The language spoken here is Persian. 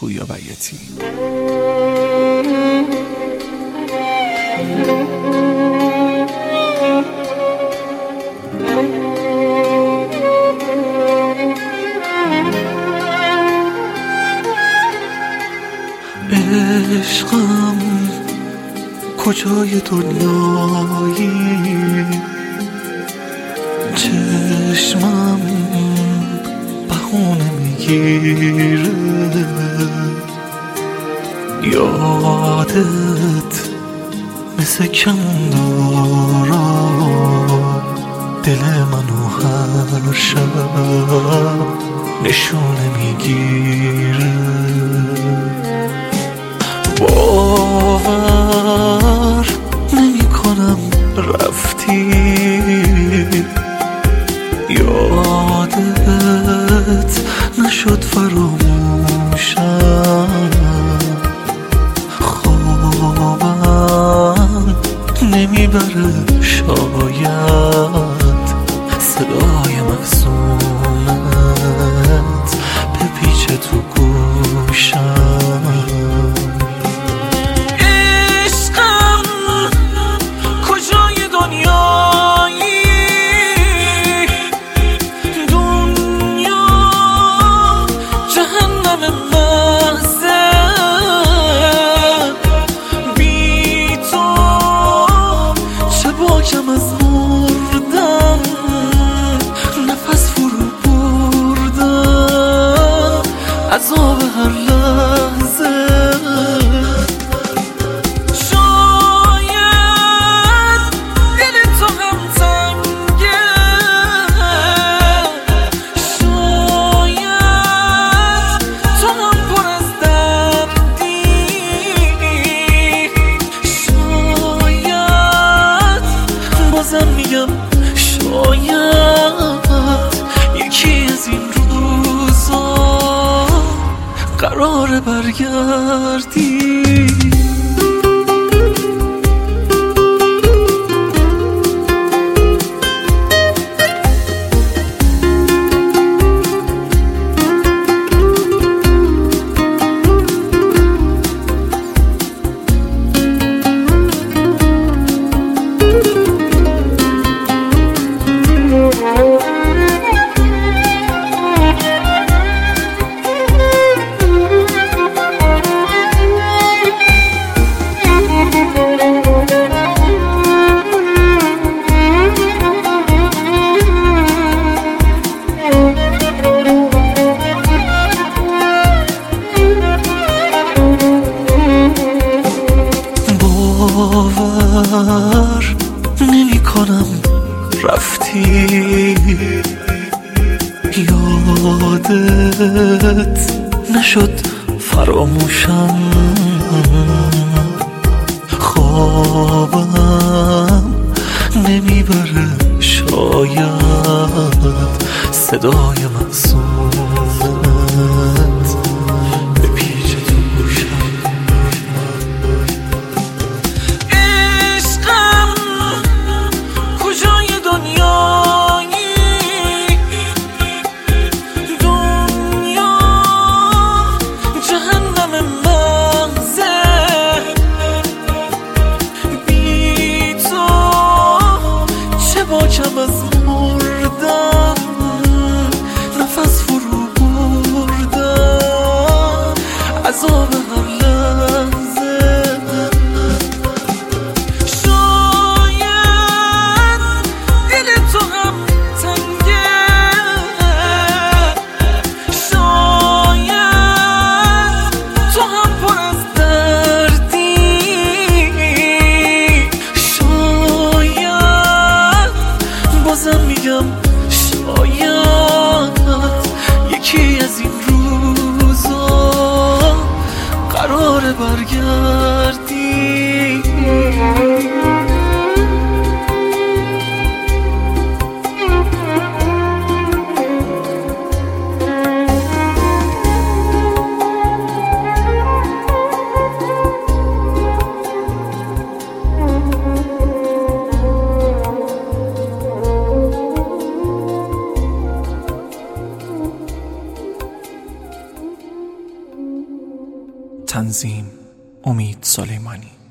پویا بیاتی. عشقم کجای دنیایی، چشمم بهونه میگیره، یادت مثل کمندارا دل منو هر شب نشونه میگیره. باور نمی کنم رفتی، یادت نشد فراموشم، خوابم نمیبره شاید صدای مفزونت بپیچه تو گوشم. کم از مردن نفس فرو بردن، عذاب هر لحظه شاید دل تو هم تنگه، شاید تو هم پر از دردی، بازم میگم شاید یکی از این روزا قراره برگردی. باور نمی کنم رفتی، یادت نشد فراموشم، خوابم نمیبره شاید صدای معصومت بپیچه تو گوشم. کم از مردن نفس فرو بردن، عذاب هر لحظه شاید دل تو هم تنگه، شاید تو هم پر از دردی، بازم میگم شاید یکی از این روزا قراره برگردی. تنظیم امید سلیمانی.